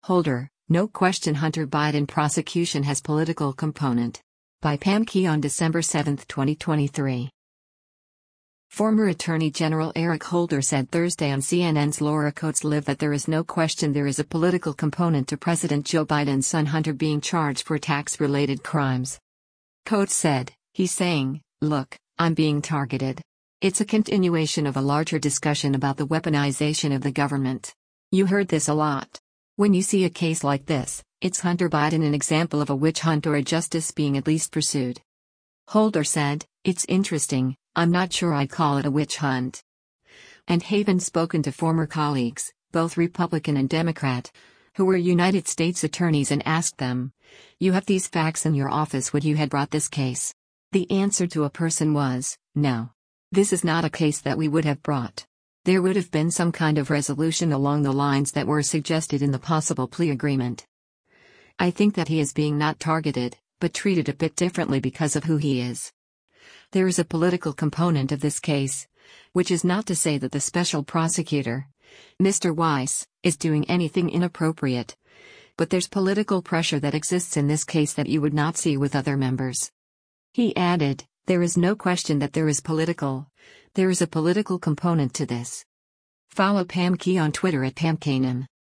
Holder, no question Hunter Biden prosecution has political component. By Pam Key on December 7, 2023. Former Attorney General Eric Holder said Thursday on CNN's Laura Coates Live that there is no question there is a political component to President Joe Biden's son Hunter being charged for tax-related crimes. Coates said, "He's saying, look, I'm being targeted. It's a continuation of a larger discussion about the weaponization of the government. You heard this a lot. When you see a case like this, it's Hunter Biden an example of a witch hunt or a justice being at least pursued." Holder said, "It's interesting, I'm not sure I'd call it a witch hunt." And Haven spoken to former colleagues, both Republican and Democrat, who were United States attorneys and asked them, "You have these facts in your office, would you have brought this case?" The answer to a person was, "No. This is not a case that we would have brought. There would have been some kind of resolution along the lines that were suggested in the possible plea agreement. I think that he is being not targeted, but treated a bit differently because of who he is. There is a political component of this case, which is not to say that the special prosecutor, Mr. Weiss, is doing anything inappropriate. But there's political pressure that exists in this case that you would not see with other members." He added, "There is no question that there is a political component to this." Follow Pam Key on Twitter at PamKanem.